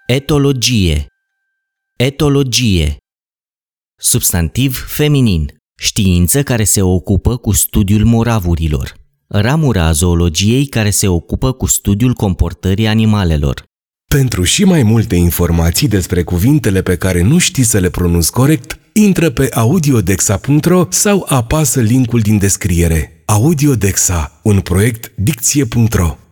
Etologie. Etologie. Substantiv feminin. Știință care se ocupă cu studiul moravurilor. Ramura a zoologiei care se ocupă cu studiul comportării animalelor. Pentru și mai multe informații despre cuvintele pe care nu știi să le pronunți corect, intră pe audiodexa.ro sau apasă linkul din descriere. Audiodexa, un proiect Dicție.ro.